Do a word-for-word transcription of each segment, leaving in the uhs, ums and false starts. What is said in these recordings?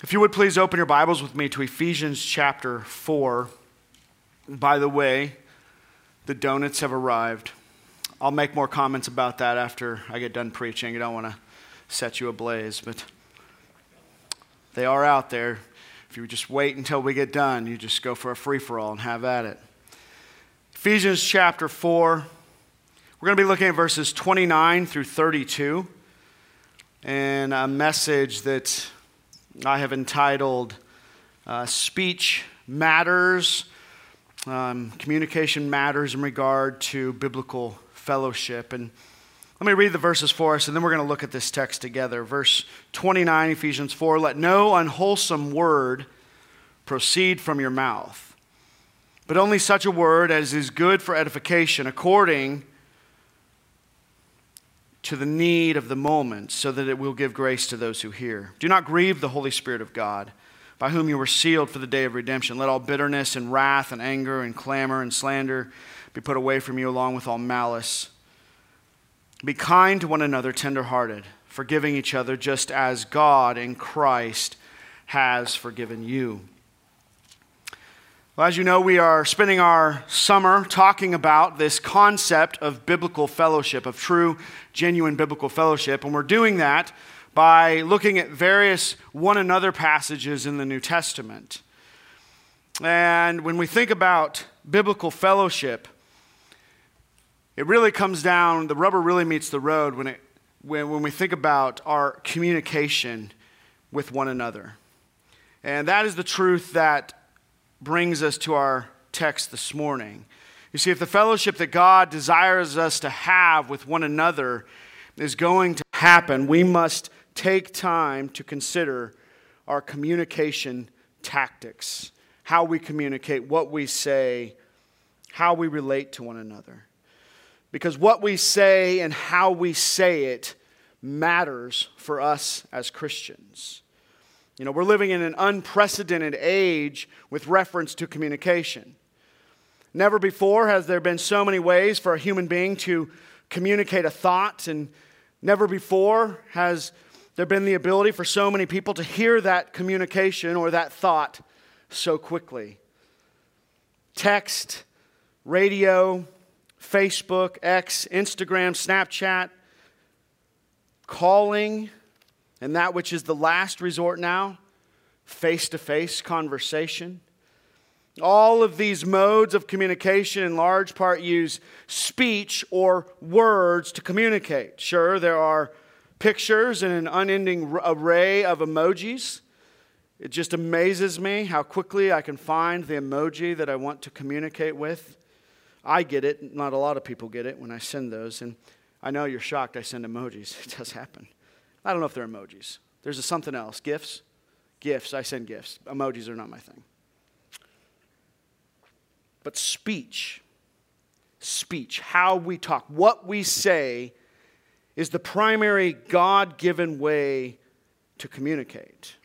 If you would please open your Bibles with me to Ephesians chapter four. By the way, the donuts have arrived. I'll make more comments about that after I get done preaching. I don't want to set you ablaze, but they are out there. If you just wait until we get done, you just go for a free-for-all and have at it. Ephesians chapter four. We're going to be looking at verses twenty-nine through thirty-two, and a message that I have entitled uh, Speech Matters, um, Communication Matters in regard to biblical fellowship. And let me read the verses for us, and then we're going to look at this text together. Verse twenty-nine, Ephesians four, "Let no unwholesome word proceed from your mouth, but only such a word as is good for edification, according to the need of the moment, so that it will give grace to those who hear. Do not grieve the Holy Spirit of God, by whom you were sealed for the day of redemption. Let all bitterness and wrath and anger and clamor and slander be put away from you, along with all malice. Be kind to one another, tenderhearted, forgiving each other, just as God in Christ has forgiven you." Well, as you know, we are spending our summer talking about this concept of biblical fellowship, of true, genuine biblical fellowship. And we're doing that by looking at various one another passages in the New Testament. And when we think about biblical fellowship, it really comes down, the rubber really meets the road when, it, when, when we think about our communication with one another. And that is the truth that brings us to our text this morning. You see, if the fellowship that God desires us to have with one another is going to happen, we must take time to consider our communication tactics, how we communicate, what we say, how we relate to one another. Because what we say and how we say it matters for us as Christians. You know, we're living in an unprecedented age with reference to communication. Never before has there been so many ways for a human being to communicate a thought, and never before has there been the ability for so many people to hear that communication or that thought so quickly. Text, radio, Facebook, X, Instagram, Snapchat, calling, and that which is the last resort now, face-to-face conversation. All of these modes of communication in large part use speech or words to communicate. Sure, there are pictures and an unending array of emojis. It just amazes me how quickly I can find the emoji that I want to communicate with. I get it. Not a lot of people get it when I send those. And I know you're shocked I send emojis. It does happen. I don't know if they're emojis. There's a something else. GIFs? GIFs. I send GIFs. Emojis are not my thing. But speech, speech, how we talk, what we say is the primary God-given way to communicate.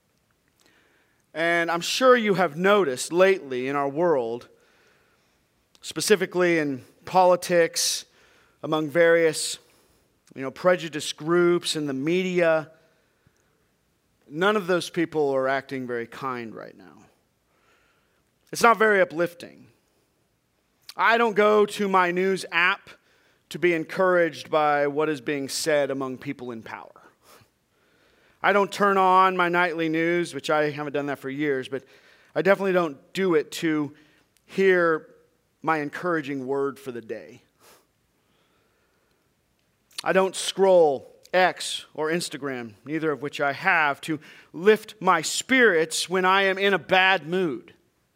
And I'm sure you have noticed lately in our world, specifically in politics, among various You know, prejudice groups in the media, none of those people are acting very kind right now. It's not very uplifting. I don't go to my news app to be encouraged by what is being said among people in power. I don't turn on my nightly news, which I haven't done that for years, but I definitely don't do it to hear my encouraging word for the day. I don't scroll X or Instagram, neither of which I have, to lift my spirits when I am in a bad mood.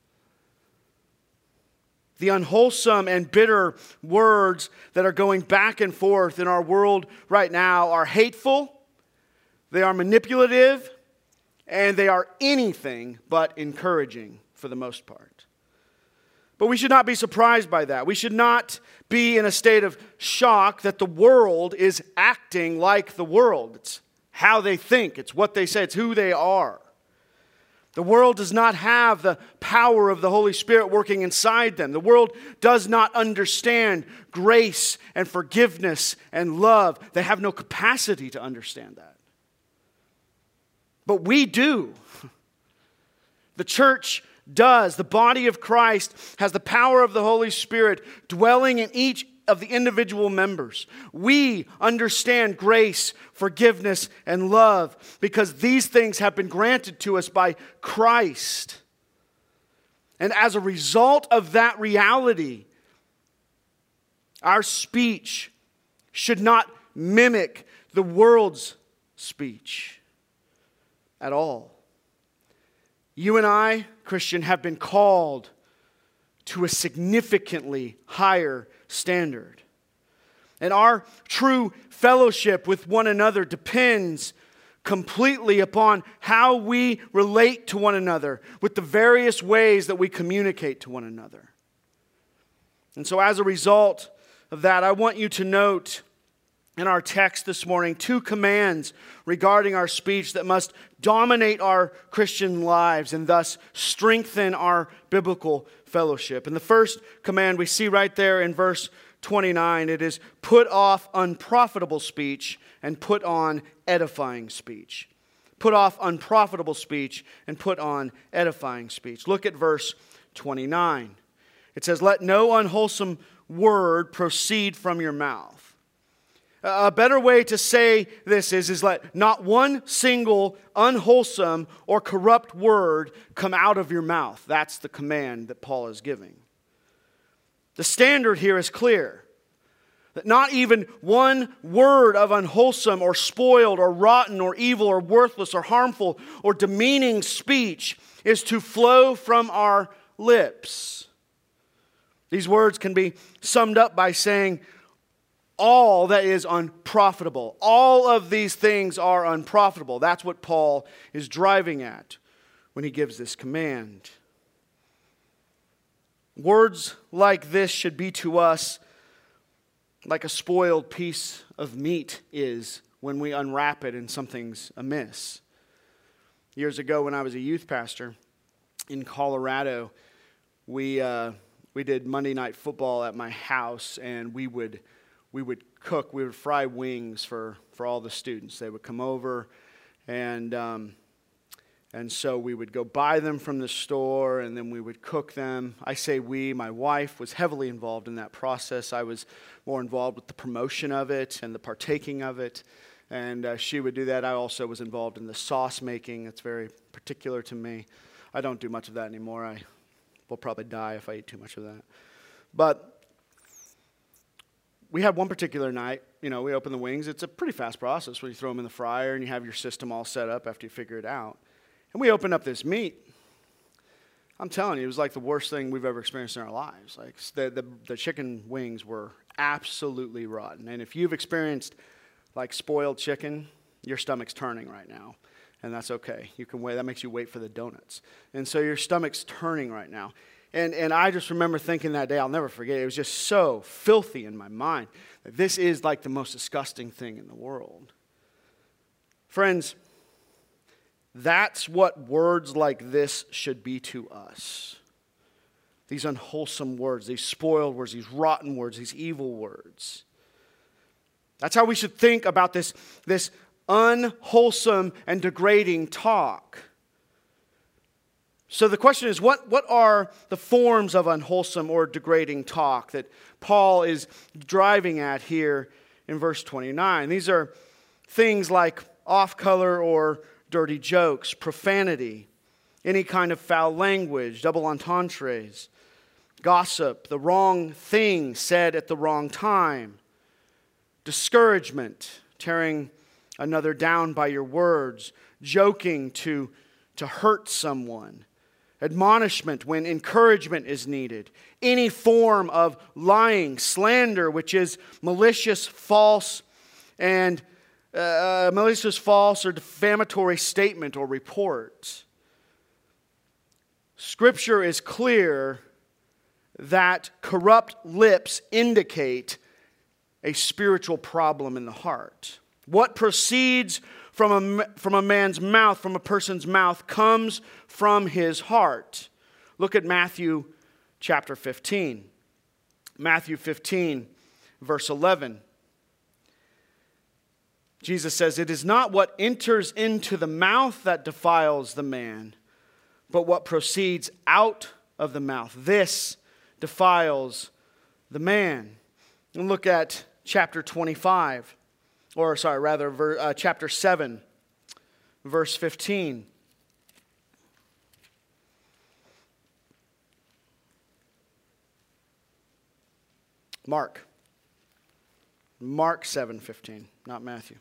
The unwholesome and bitter words that are going back and forth in our world right now are hateful, they are manipulative, and they are anything but encouraging for the most part. But we should not be surprised by that. We should not be in a state of shock that the world is acting like the world. It's how they think. It's what they say. It's who they are. The world does not have the power of the Holy Spirit working inside them. The world does not understand grace and forgiveness and love. They have no capacity to understand that. But we do. The church does. The body of Christ has the power of the Holy Spirit dwelling in each of the individual members. We understand grace, forgiveness, and love because these things have been granted to us by Christ. And as a result of that reality, our speech should not mimic the world's speech at all. You and I, Christian, have been called to a significantly higher standard. And our true fellowship with one another depends completely upon how we relate to one another with the various ways that we communicate to one another. And so as a result of that, I want you to note in our text this morning two commands regarding our speech that must dominate our Christian lives and thus strengthen our biblical fellowship. And the first command we see right there in verse twenty-nine, it is put off unprofitable speech and put on edifying speech. Put off unprofitable speech and put on edifying speech. Look at verse twenty-nine. It says, let no unwholesome word proceed from your mouth. A better way to say this is, is let not one single unwholesome or corrupt word come out of your mouth. That's the command that Paul is giving. The standard here is clear. That not even one word of unwholesome or spoiled or rotten or evil or worthless or harmful or demeaning speech is to flow from our lips. These words can be summed up by saying, all that is unprofitable. All of these things are unprofitable. That's what Paul is driving at when he gives this command. Words like this should be to us like a spoiled piece of meat is when we unwrap it and something's amiss. Years ago when I was a youth pastor in Colorado, we uh, we did Monday night football at my house, and we would we would cook, we would fry wings for, for all the students. They would come over, and um, and so we would go buy them from the store, and then we would cook them. I say we, my wife was heavily involved in that process. I was more involved with the promotion of it and the partaking of it, and uh, she would do that. I also was involved in the sauce making. It's very particular to me. I don't do much of that anymore. I will probably die if I eat too much of that. But we had one particular night, you know, we opened the wings. It's a pretty fast process where you throw them in the fryer and you have your system all set up after you figure it out. And we opened up this meat. I'm telling you, it was like the worst thing we've ever experienced in our lives. Like the, the, the chicken wings were absolutely rotten. And if you've experienced like spoiled chicken, your stomach's turning right now. And that's okay. You can wait. That makes you wait for the donuts. And so your stomach's turning right now. And and I just remember thinking that day, I'll never forget it, it was just so filthy in my mind that this is like the most disgusting thing in the world. Friends, that's what words like this should be to us. These unwholesome words, these spoiled words, these rotten words, these evil words. That's how we should think about this, this unwholesome and degrading talk. So the question is, what, what are the forms of unwholesome or degrading talk that Paul is driving at here in verse twenty-nine? These are things like off-color or dirty jokes, profanity, any kind of foul language, double entendres, gossip, the wrong thing said at the wrong time, discouragement, tearing another down by your words, joking to, to hurt someone, admonishment when encouragement is needed, any form of lying, slander, which is malicious, false, and uh, malicious, false, or defamatory statement or report. Scripture is clear that corrupt lips indicate a spiritual problem in the heart. What proceeds from a, from a man's mouth, from a person's mouth, comes from his heart. Look at Matthew chapter fifteen. Matthew fifteen, verse eleven. Jesus says, "It is not what enters into the mouth that defiles the man, but what proceeds out of the mouth. This defiles the man." And look at chapter twenty-five, or sorry, rather, ver, uh, chapter seven, verse fifteen. Mark. Mark seven fifteen, not Matthew.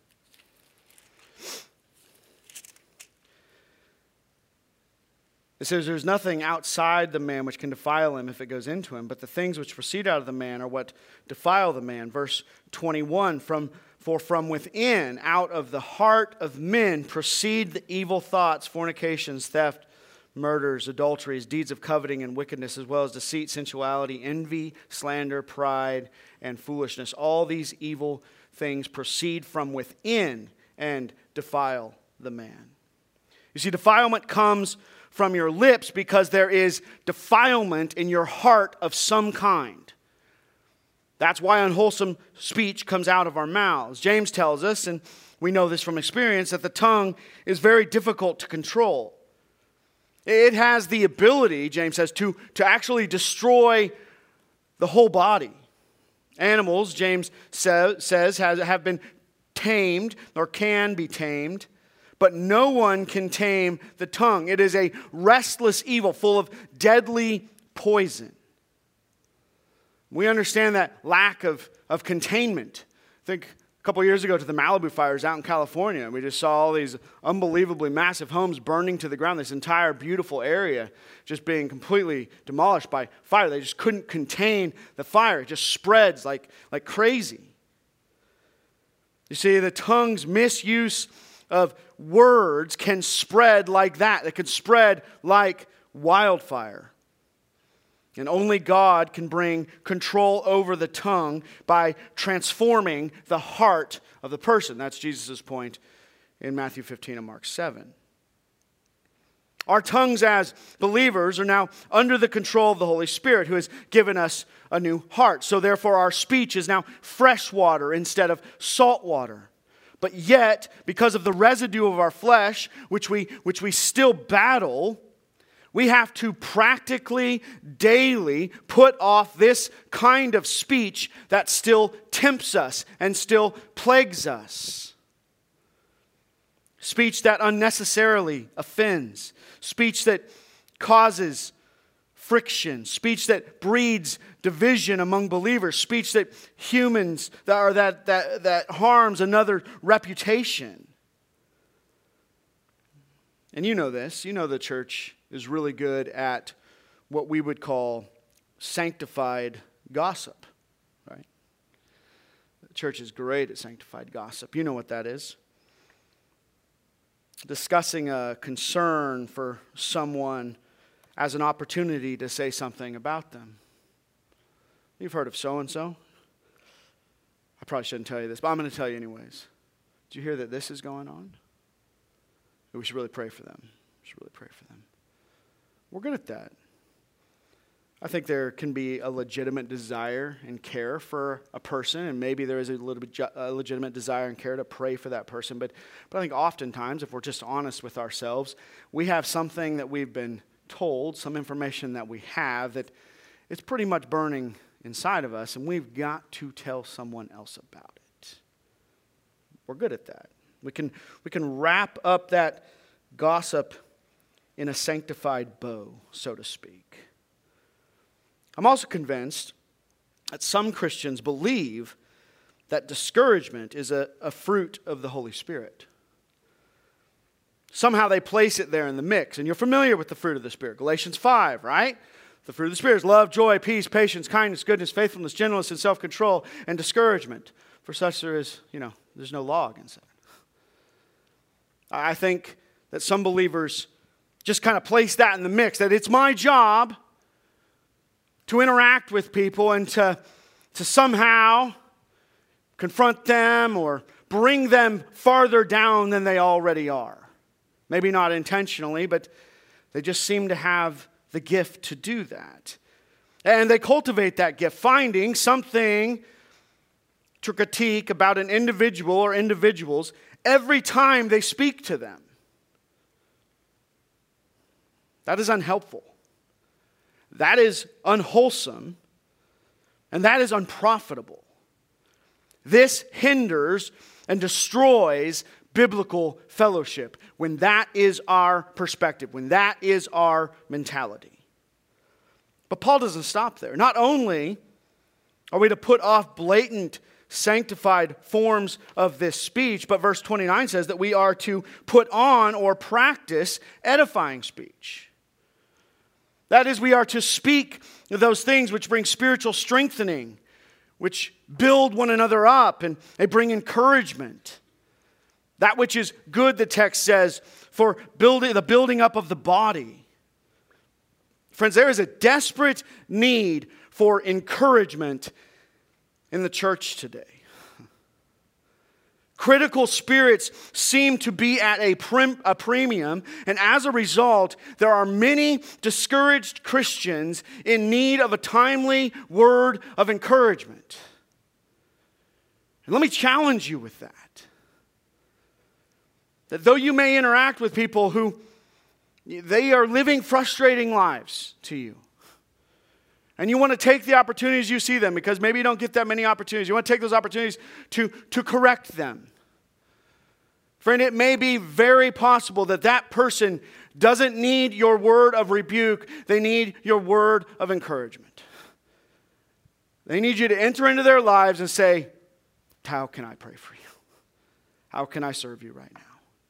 It says, "There's nothing outside the man which can defile him if it goes into him, but the things which proceed out of the man are what defile the man." Verse twenty-one, from, "For from within, out of the heart of men, proceed the evil thoughts, fornications, theft, murders, adulteries, deeds of coveting and wickedness, as well as deceit, sensuality, envy, slander, pride, and foolishness. All these evil things proceed from within and defile the man." You see, defilement comes from your lips because there is defilement in your heart of some kind. That's why unwholesome speech comes out of our mouths. James tells us, and we know this from experience, that the tongue is very difficult to control. It has the ability, James says, to, to actually destroy the whole body. Animals, James say, says, has, have been tamed or can be tamed, but no one can tame the tongue. It is a restless evil full of deadly poison. We understand that lack of, of containment. I think a couple years ago to the Malibu fires out in California, we just saw all these unbelievably massive homes burning to the ground, this entire beautiful area just being completely demolished by fire. They just couldn't contain the fire. It just spreads like, like crazy. You see, the tongue's misuse of words can spread like that. It can spread like wildfire. And only God can bring control over the tongue by transforming the heart of the person. That's Jesus' point in Matthew fifteen and Mark seven. Our tongues as believers are now under the control of the Holy Spirit, who has given us a new heart. So therefore our speech is now fresh water instead of salt water. But yet, because of the residue of our flesh, which we, which we still battle, we have to practically, daily put off this kind of speech that still tempts us and still plagues us. Speech that unnecessarily offends. Speech that causes friction. Speech that breeds division among believers. Speech that humans, that, or that, that, that harms another reputation. And you know this. You know the church is really good at what we would call sanctified gossip, right? The church is great at sanctified gossip. You know what that is. Discussing a concern for someone as an opportunity to say something about them. You've heard of so-and-so. I probably shouldn't tell you this, but I'm going to tell you anyways. Did you hear that this is going on? We should really pray for them. We should really pray for them. We're good at that. I think there can be a legitimate desire and care for a person, and maybe there is a little bit ju- a legitimate desire and care to pray for that person. But, but I think oftentimes, if we're just honest with ourselves, we have something that we've been told, some information that we have that it's pretty much burning inside of us, and we've got to tell someone else about it. We're good at that. We can, we can wrap up that gossip in a sanctified bow, so to speak. I'm also convinced that some Christians believe that discouragement is a, a fruit of the Holy Spirit. Somehow they place it there in the mix. And you're familiar with the fruit of the Spirit. Galatians five, right? The fruit of the Spirit is love, joy, peace, patience, kindness, goodness, faithfulness, gentleness, and self-control, and discouragement. For such there is, you know, there's no law against that. I think that some believers just kind of place that in the mix, that it's my job to interact with people and to, to somehow confront them or bring them farther down than they already are. Maybe not intentionally, but they just seem to have the gift to do that. And they cultivate that gift, finding something to critique about an individual or individuals every time they speak to them. That is unhelpful. That is unwholesome. And that is unprofitable. This hinders and destroys biblical fellowship when that is our perspective, when that is our mentality. But Paul doesn't stop there. Not only are we to put off blatant, sanctified forms of this speech, but verse twenty-nine says that we are to put on or practice edifying speech. That is, we are to speak those things which bring spiritual strengthening, which build one another up and they bring encouragement. That which is good, the text says, for building the building up of the body. Friends, there is a desperate need for encouragement in the church today. Critical spirits seem to be at a, prim, a premium, and as a result, there are many discouraged Christians in need of a timely word of encouragement. And let me challenge you with that. That though you may interact with people who they are living frustrating lives to you, and you want to take the opportunities you see them, because maybe you don't get that many opportunities. You want to take those opportunities to, to correct them. Friend, it may be very possible that that person doesn't need your word of rebuke. They need your word of encouragement. They need you to enter into their lives and say, how can I pray for you? How can I serve you right now?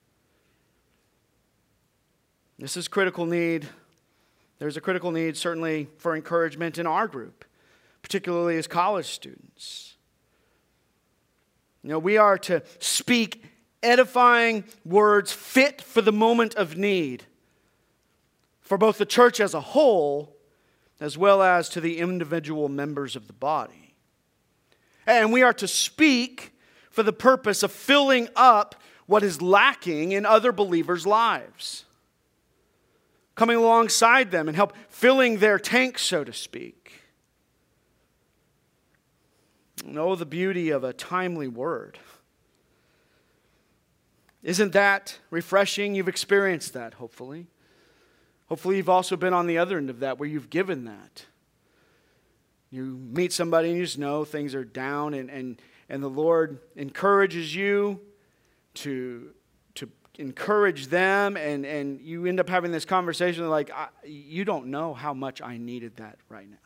This is critical need. There's a critical need, certainly, for encouragement in our group, particularly as college students. You know, we are to speak edifying words fit for the moment of need for both the church as a whole as well as to the individual members of the body. And we are to speak for the purpose of filling up what is lacking in other believers' lives. Coming alongside them and help filling their tank, so to speak. Know the beauty of a timely word. Isn't that refreshing? You've experienced that, hopefully. Hopefully you've also been on the other end of that, where you've given that. You meet somebody and you just know things are down, and, and, and the Lord encourages you to, to encourage them, and, and you end up having this conversation like, I, you don't know how much I needed that right now.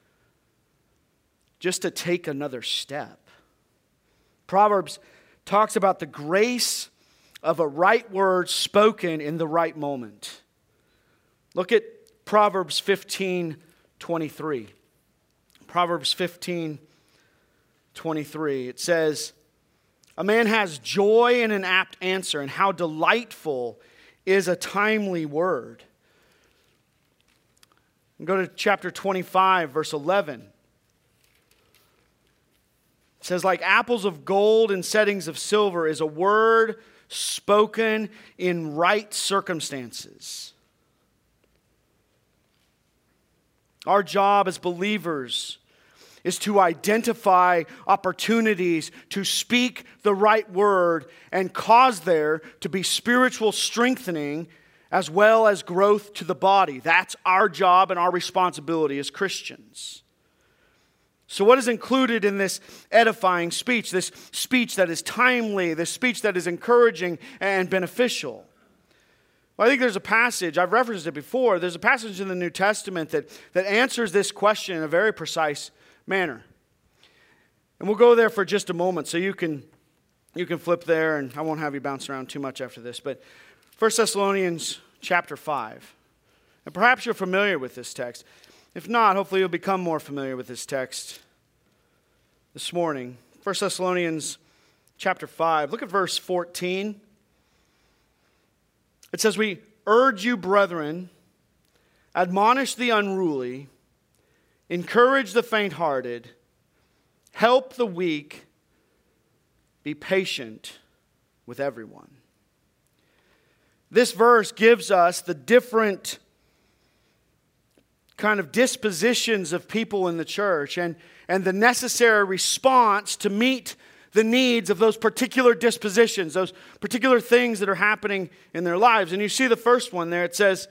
Just to take another step. Proverbs talks about the grace of a right word spoken in the right moment. Look at Proverbs fifteen twenty-three. Proverbs fifteen twenty-three. It says, a man has joy in an apt answer, and how delightful is a timely word. And go to chapter twenty-five, verse eleven. It says, like apples of gold in settings of silver is a word spoken in right circumstances. Our job as believers is to identify opportunities to speak the right word and cause there to be spiritual strengthening as well as growth to the body. That's our job and our responsibility as Christians. So what is included in this edifying speech, this speech that is timely, this speech that is encouraging and beneficial? Well, I think there's a passage, I've referenced it before, there's a passage in the New Testament that, that answers this question in a very precise manner. And we'll go there for just a moment, so you can, you can flip there, and I won't have you bounce around too much after this. But First Thessalonians chapter five. And perhaps you're familiar with this text. If not, hopefully you'll become more familiar with this text this morning. First Thessalonians chapter five. Look at verse fourteen. It says, we urge you, brethren, admonish the unruly, encourage the faint-hearted, help the weak, be patient with everyone. This verse gives us the different kind of dispositions of people in the church and, and the necessary response to meet the needs of those particular dispositions, those particular things that are happening in their lives. And you see the first one there. It says,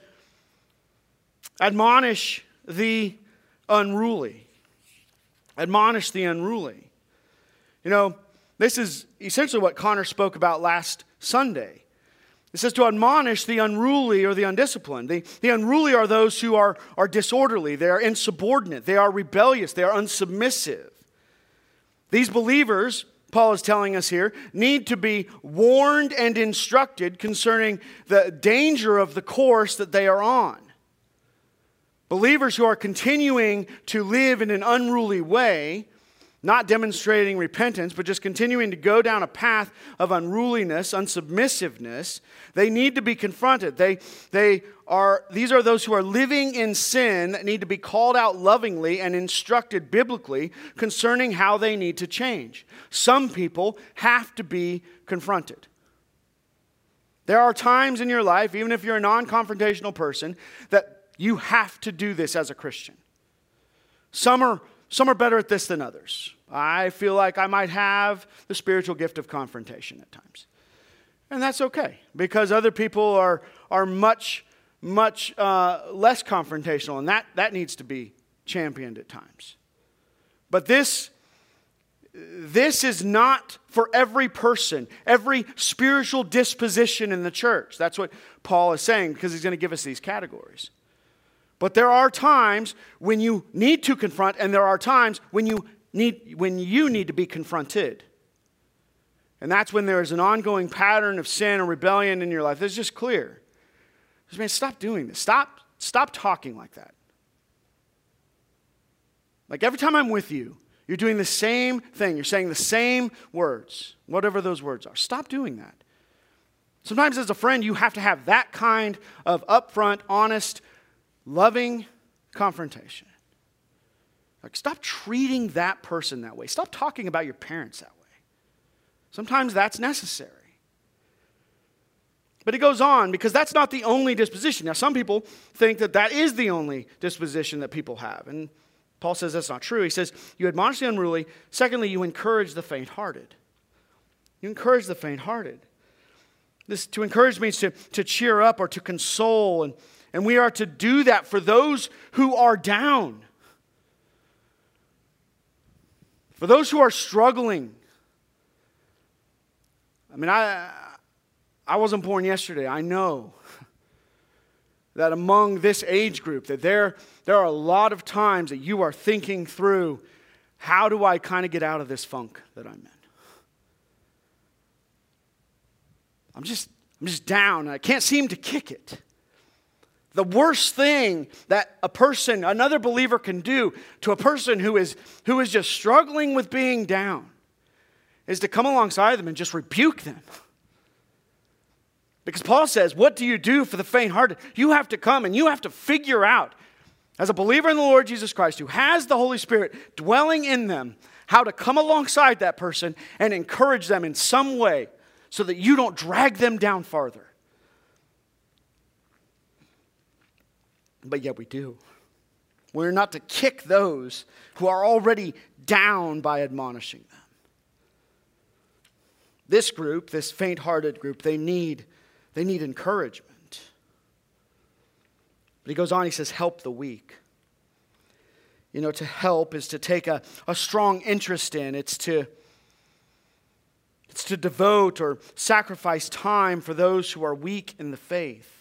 admonish the unruly. Admonish the unruly. You know, this is essentially what Connor spoke about last Sunday. It says to admonish the unruly or the undisciplined. The, the unruly are those who are, are disorderly. They are insubordinate. They are rebellious. They are unsubmissive. These believers, Paul is telling us here, need to be warned and instructed concerning the danger of the course that they are on. Believers who are continuing to live in an unruly way, not demonstrating repentance, but just continuing to go down a path of unruliness, unsubmissiveness, they need to be confronted. They, they are, these are those who are living in sin that need to be called out lovingly and instructed biblically concerning how they need to change. Some people have to be confronted. There are times in your life, even if you're a non-confrontational person, that you have to do this as a Christian. Some are Some are better at this than others. I feel like I might have the spiritual gift of confrontation at times. And that's okay, because other people are, are much, much uh, less confrontational, and that, that needs to be championed at times. But this, this is not for every person, every spiritual disposition in the church. That's what Paul is saying, because he's going to give us these categories. But there are times when you need to confront, and there are times when you need when you need to be confronted. And that's when there is an ongoing pattern of sin and rebellion in your life. It's just clear. Just, man, stop doing this. Stop, stop talking like that. Like every time I'm with you, you're doing the same thing. You're saying the same words, whatever those words are. Stop doing that. Sometimes as a friend, you have to have that kind of upfront, honest, loving confrontation. Like, stop treating that person that way. Stop talking about your parents that way. Sometimes that's necessary. But it goes on, because that's not the only disposition. Now, some people think that that is the only disposition that people have. And Paul says that's not true. He says, you admonish the unruly. Secondly, you encourage the faint-hearted. You encourage the faint-hearted. This, to encourage means to, to cheer up or to console, and And we are to do that for those who are down. For those who are struggling. I mean, I, I wasn't born yesterday. I know that among this age group, that there, there are a lot of times that you are thinking through, how do I kind of get out of this funk that I'm in? I'm just, I'm just down. I can't seem to kick it. The worst thing that a person, another believer can do to a person who is, who is just struggling with being down is to come alongside them and just rebuke them. Because Paul says, what do you do for the faint-hearted? You have to come and you have to figure out, as a believer in the Lord Jesus Christ who has the Holy Spirit dwelling in them, how to come alongside that person and encourage them in some way so that you don't drag them down farther. But yet we do. We're not to kick those who are already down by admonishing them. This group, this faint-hearted group, they need, they need encouragement. But he goes on, he says, help the weak. You know, to help is to take a, a strong interest in. It's to, it's to devote or sacrifice time for those who are weak in the faith.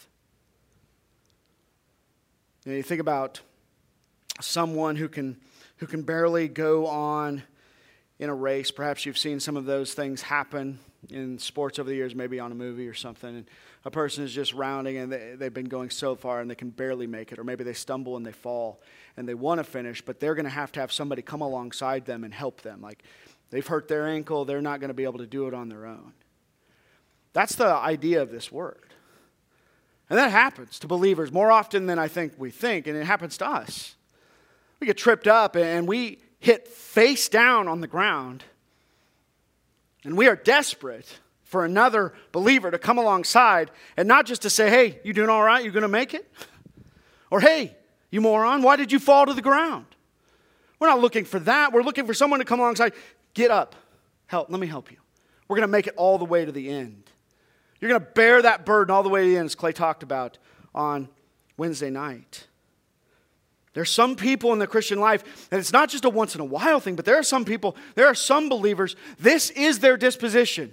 You know, you think about someone who can who can barely go on in a race. Perhaps you've seen some of those things happen in sports over the years, maybe on a movie or something. And a person is just rounding and they, they've been going so far and they can barely make it. Or maybe they stumble and they fall and they want to finish, but they're going to have to have somebody come alongside them and help them. Like, they've hurt their ankle, they're not going to be able to do it on their own. That's the idea of this word. And that happens to believers more often than I think we think, and it happens to us. We get tripped up and we hit face down on the ground, and we are desperate for another believer to come alongside and not just to say, hey, you doing all right? You going to make it? Or, hey, You moron, why did you fall to the ground? We're not looking for that. We're looking for someone to come alongside. Get up. Help. Let me help you. We're going to make it all the way to the end. You're going to bear that burden all the way to the end, as Clay talked about on Wednesday night. There's some people in the Christian life, and it's not just a once in a while thing, but there are some people, there are some believers, this is their disposition.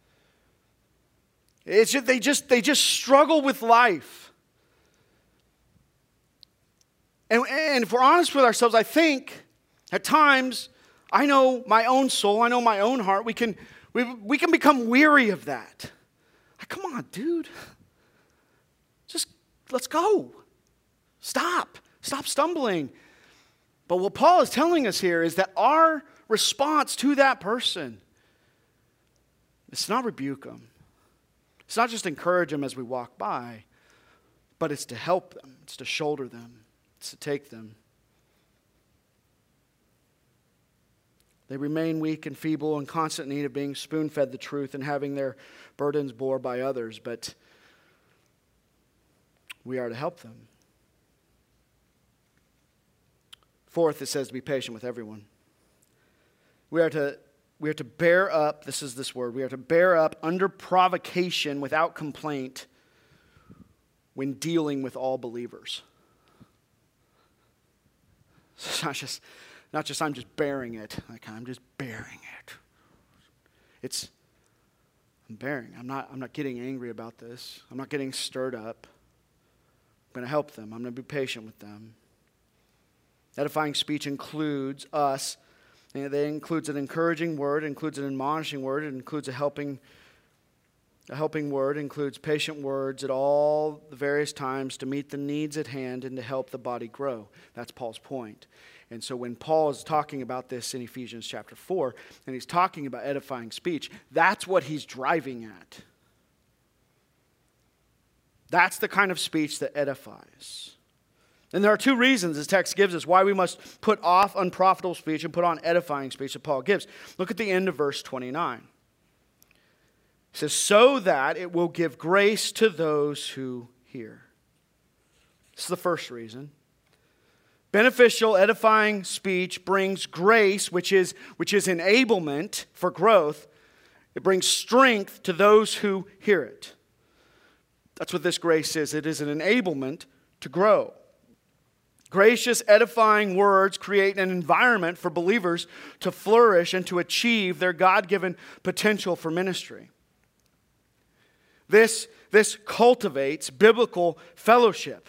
It's just, they just they just struggle with life. And, and if we're honest with ourselves, I think at times, I know my own soul, I know my own heart, we can we, we can become weary of that. Like, come on, dude. Just let's go. Stop. Stop stumbling. But what Paul is telling us here is that our response to that person, it's not rebuke them. It's not just encourage them as we walk by, but it's to help them. It's to shoulder them. It's to take them. They remain weak and feeble and constant need of being spoon-fed the truth and having their burdens bore by others, but we are to help them. Fourth, it says to be patient with everyone. We are to, we are to bear up, this is this word, we are to bear up under provocation without complaint when dealing with all believers. It's not just, not just I'm just bearing it, like I'm just bearing it. It's, I'm bearing. I'm not, I'm not getting angry about this. I'm not getting stirred up. I'm going to help them. I'm going to be patient with them. Edifying speech includes us. It includes an encouraging word, it includes an admonishing word, it includes a helping, a helping word, it includes patient words at all the various times to meet the needs at hand and to help the body grow. That's Paul's point. And so when Paul is talking about this in Ephesians chapter four, and he's talking about edifying speech, that's what he's driving at. That's the kind of speech that edifies. And there are two reasons this text gives us why we must put off unprofitable speech and put on edifying speech that Paul gives. Look at the end of verse twenty-nine. It says, so that it will give grace to those who hear. This is the first reason. Beneficial, edifying speech brings grace, which is, which is enablement for growth. It brings strength to those who hear it. That's what this grace is. It is an enablement to grow. Gracious, edifying words create an environment for believers to flourish and to achieve their God-given potential for ministry. This, this cultivates biblical fellowship.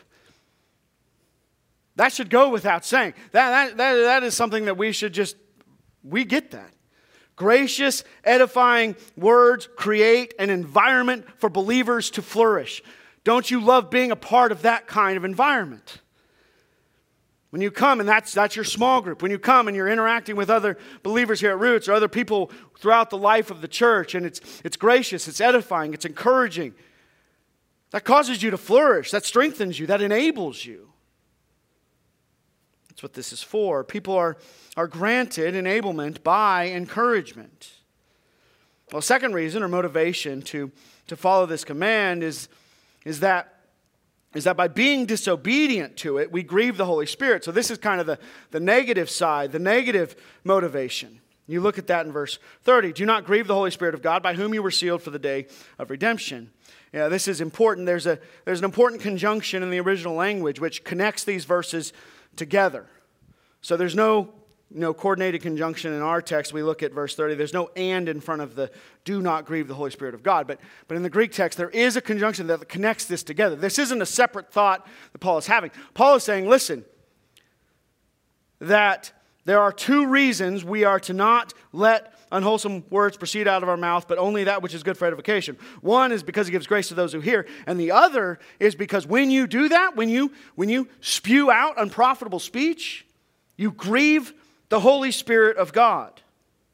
That should go without saying. That, that, that, that is something that we should just, we get that. Gracious, edifying words create an environment for believers to flourish. Don't you love being a part of that kind of environment? When you come, and that's, that's your small group, when you come and you're interacting with other believers here at Roots or other people throughout the life of the church, and it's, it's gracious, it's edifying, it's encouraging, that causes you to flourish, that strengthens you, that enables you. That's what this is for. People are, are granted enablement by encouragement. Well, second reason or motivation to, to follow this command is, is that is that by being disobedient to it, we grieve the Holy Spirit. So this is kind of the, the negative side, the negative motivation. You look at that in verse thirty. Do not grieve the Holy Spirit of God, by whom you were sealed for the day of redemption. Yeah, this is important. There's a there's an important conjunction in the original language which connects these verses together. So there's no No coordinated conjunction in our text. We look at verse thirty. There's no and in front of the do not grieve the Holy Spirit of God. But, but in the Greek text, there is a conjunction that connects this together. This isn't a separate thought that Paul is having. Paul is saying, listen, that there are two reasons we are to not let unwholesome words proceed out of our mouth, but only that which is good for edification. One is because he gives grace to those who hear, and the other is because when you do that, when you, when you spew out unprofitable speech, you grieve the Holy Spirit of God.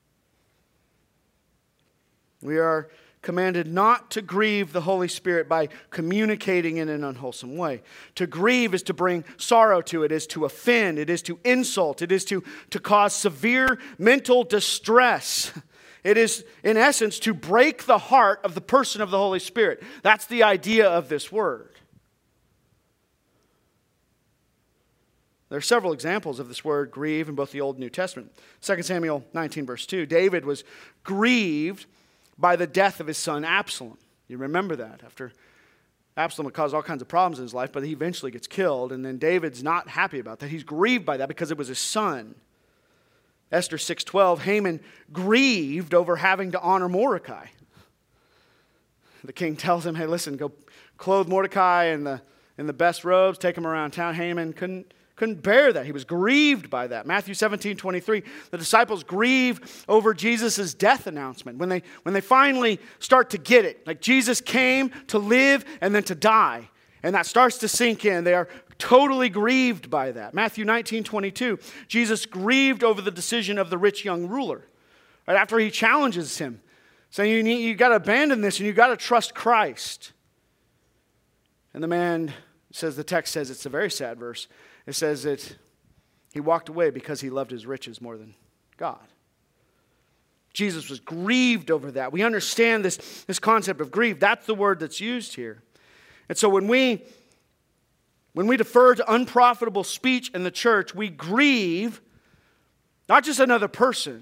We are commanded not to grieve the Holy Spirit by communicating in an unwholesome way. To grieve is to bring sorrow to it, is to offend, it is to insult, it is to, to cause severe mental distress. It is, in essence, to break the heart of the person of the Holy Spirit. That's the idea of this word. There are several examples of this word grieve in both the Old and New Testament. Second Samuel nineteen, verse two, David was grieved by the death of his son Absalom. You remember that. After Absalom had caused all kinds of problems in his life, but he eventually gets killed, and then David's not happy about that. He's grieved by that because it was his son. Esther six twelve, Haman grieved over having to honor Mordecai. The king tells him, hey, listen, go clothe Mordecai in the, in the best robes, take him around town. Haman couldn't, couldn't bear that. He was grieved by that. Matthew seventeen twenty-three, the disciples grieve over Jesus' death announcement. When they, when they finally start to get it, like Jesus came to live and then to die. And that starts to sink in. They are totally grieved by that. Matthew nineteen twenty-two, Jesus grieved over the decision of the rich young ruler. Right after he challenges him, saying you need, you got to abandon this and you got to trust Christ. And the man says, the text says, it's a very sad verse. It says that he walked away because he loved his riches more than God. Jesus was grieved over that. We understand this, this concept of grief. That's the word that's used here. And so when we When we defer to unprofitable speech in the church, we grieve not just another person.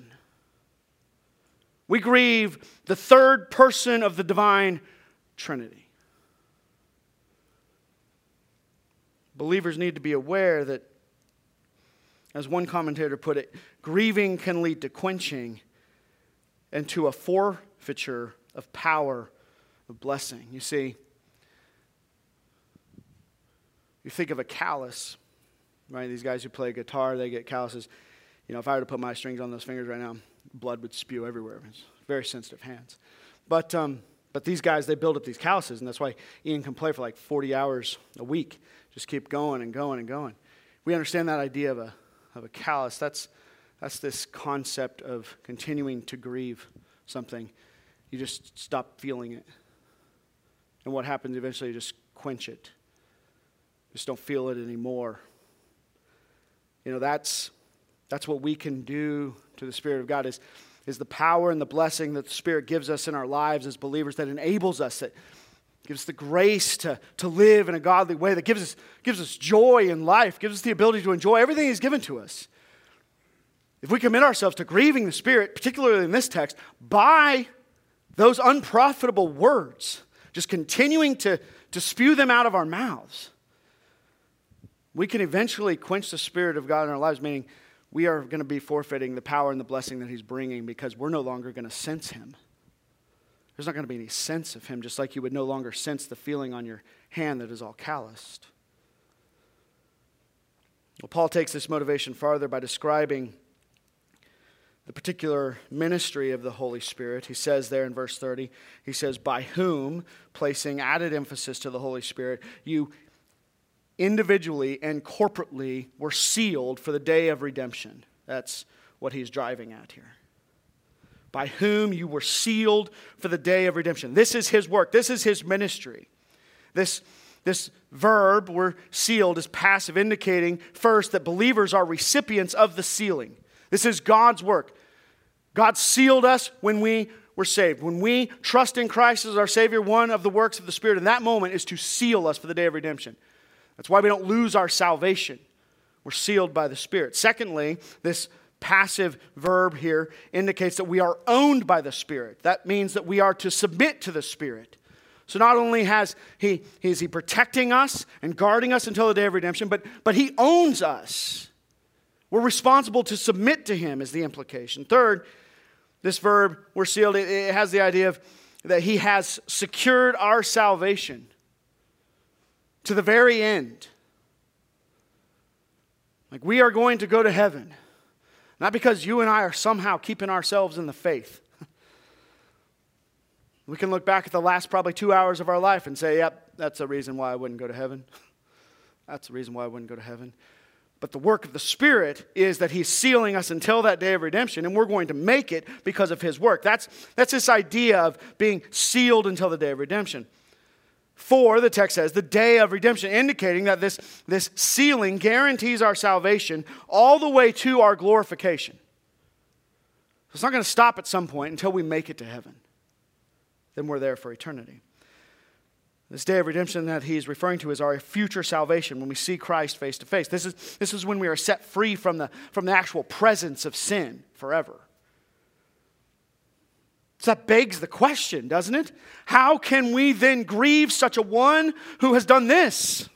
We grieve the third person of the divine Trinity. Believers need to be aware that, as one commentator put it, grieving can lead to quenching and to a forfeiture of power, of blessing. You see, you think of a callus, right? These guys who play guitar, they get calluses. You know, if I were to put my strings on those fingers right now, blood would spew everywhere. It's very sensitive hands. But um, but these guys, they build up these calluses, and that's why Ian can play for like forty hours a week. Just keep going and going and going. We understand that idea of a of a callus. That's that's this concept of continuing to grieve something. You just stop feeling it. And what happens eventually, you just quench it. Just don't feel it anymore. You know, that's that's what we can do to the Spirit of God is, is the power and the blessing that the Spirit gives us in our lives as believers that enables us, that gives us the grace to, to live in a godly way, that gives us, gives us joy in life, gives us the ability to enjoy everything He's given to us. If we commit ourselves to grieving the Spirit, particularly in this text, by those unprofitable words, just continuing to, to spew them out of our mouths, we can eventually quench the Spirit of God in our lives, meaning we are going to be forfeiting the power and the blessing that He's bringing because we're no longer going to sense Him. There's not going to be any sense of Him, just like you would no longer sense the feeling on your hand that is all calloused. Well, Paul takes this motivation farther by describing the particular ministry of the Holy Spirit. He says there in verse thirty, he says, by whom, placing added emphasis to the Holy Spirit, you individually and corporately were sealed for the day of redemption. That's what he's driving at here. By whom you were sealed for the day of redemption. This is his work. This is his ministry. This, this verb, we're sealed, is passive, indicating first that believers are recipients of the sealing. This is God's work. God sealed us when we were saved. When we trust in Christ as our Savior, one of the works of the Spirit in that moment is to seal us for the day of redemption. That's why we don't lose our salvation. We're sealed by the Spirit. Secondly, this passive verb here indicates that we are owned by the Spirit. That means that we are to submit to the Spirit. So not only has he, is he protecting us and guarding us until the day of redemption, but, but He owns us. We're responsible to submit to Him is the implication. Third, this verb, we're sealed, it, it has the idea of that He has secured our salvation to the very end. Like we are going to go to heaven. Not because you and I are somehow keeping ourselves in the faith. We can look back at the last probably two hours of our life and say, yep, that's the reason why I wouldn't go to heaven. That's the reason why I wouldn't go to heaven. But the work of the Spirit is that He's sealing us until that day of redemption, and we're going to make it because of His work. That's, that's this idea of being sealed until the day of redemption. For, the text says, the day of redemption, indicating that this, this sealing guarantees our salvation all the way to our glorification. It's not going to stop at some point until we make it to heaven. Then we're there for eternity. This day of redemption that he's referring to is our future salvation when we see Christ face to face. This is, this is when we are set free from the, from the actual presence of sin forever. So that begs the question, doesn't it? How can we then grieve such a one who has done this?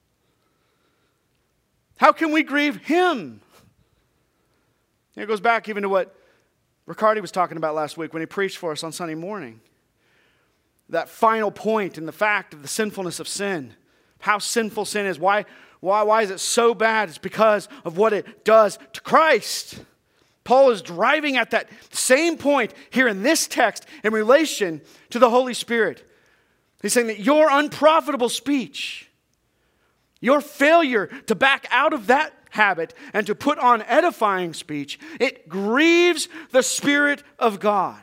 How can we grieve him? It goes back even to what Riccardi was talking about last week when he preached for us on Sunday morning. That final point in the fact of the sinfulness of sin. How sinful sin is. Why, why, why is it so bad? It's because of what it does to Christ. Paul is driving at that same point here in this text in relation to the Holy Spirit. He's saying that your unprofitable speech, your failure to back out of that habit and to put on edifying speech, it grieves the Spirit of God.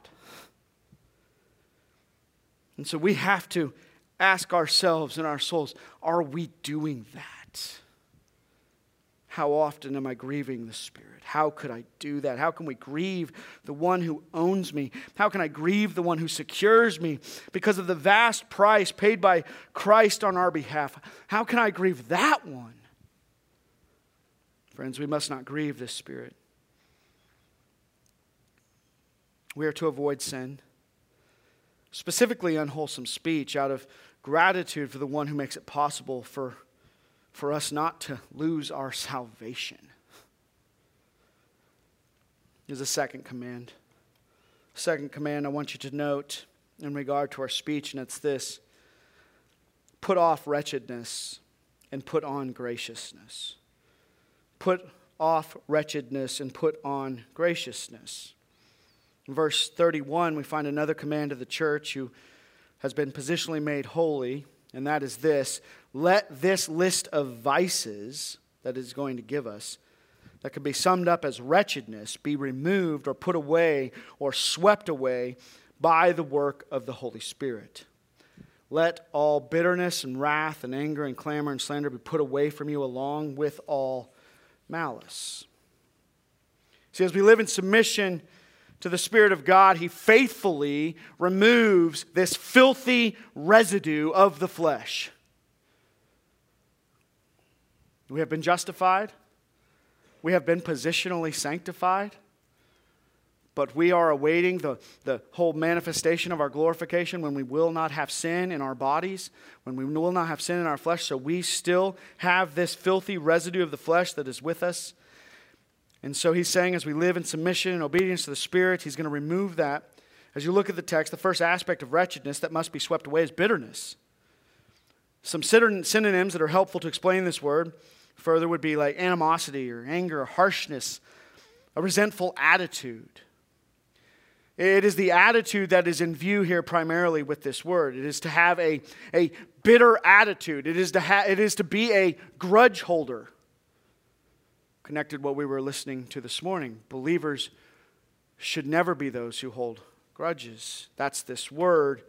And so we have to ask ourselves in our souls, are we doing that? How often am I grieving the Spirit? How could I do that? How can we grieve the one who owns me? How can I grieve the one who secures me because of the vast price paid by Christ on our behalf? How can I grieve that one? Friends, we must not grieve this Spirit. We are to avoid sin. Specifically unwholesome speech out of gratitude for the one who makes it possible for, for us not to lose our salvation. There's a second command. Second command I want you to note in regard to our speech, and it's this. Put off wretchedness and put on graciousness. Put off wretchedness and put on graciousness. In verse thirty-one, we find another command of the church who has been positionally made holy, and that is this: let this list of vices that is going to give us, that could be summed up as wretchedness, be removed or put away or swept away by the work of the Holy Spirit. Let all bitterness and wrath and anger and clamor and slander be put away from you along with all malice. See, as we live in submission to the Spirit of God, He faithfully removes this filthy residue of the flesh. We have been justified. We have been positionally sanctified. But we are awaiting the, the whole manifestation of our glorification when we will not have sin in our bodies, when we will not have sin in our flesh. So we still have this filthy residue of the flesh that is with us. And so He's saying as we live in submission and obedience to the Spirit, He's going to remove that. As you look at the text, the first aspect of wretchedness that must be swept away is bitterness. Some synonyms that are helpful to explain this word further would be like animosity or anger or harshness, a resentful attitude. It is the attitude that is in view here primarily with this word. It is to have a, a bitter attitude. It is to ha- it is to be a grudge holder. Connected what we were listening to this morning. Believers should never be those who hold grudges. That's this word.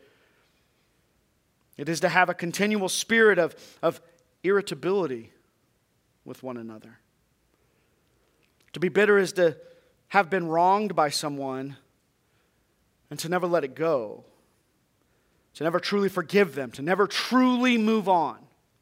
It is to have a continual spirit of, of irritability with one another. To be bitter is to have been wronged by someone and to never let it go. To never truly forgive them. To never truly move on.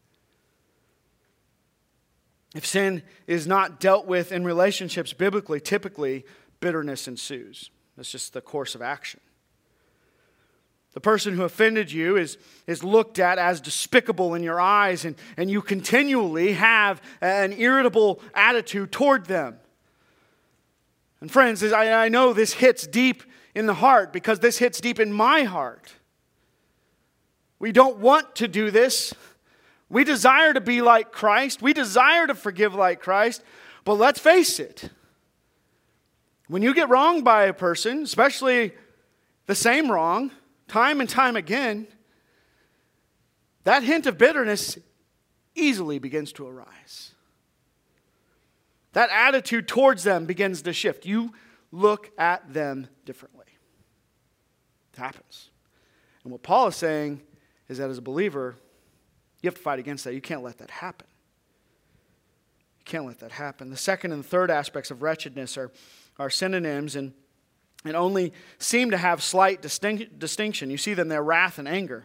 If sin is not dealt with in relationships biblically, typically bitterness ensues. That's just the course of action. The person who offended you is, is looked at as despicable in your eyes, and, and you continually have an irritable attitude toward them. And friends, I, I know this hits deep in the heart because this hits deep in my heart. We don't want to do this. We desire to be like Christ. We desire to forgive like Christ. But let's face it. When you get wronged by a person, especially the same wrong, time and time again, that hint of bitterness easily begins to arise. That attitude towards them begins to shift. You look at them differently. It happens. And what Paul is saying is that as a believer, you have to fight against that. You can't let that happen. You can't let that happen. The second and the third aspects of wretchedness are, are synonyms and, and only seem to have slight distinct, distinction. You see them there, wrath and anger.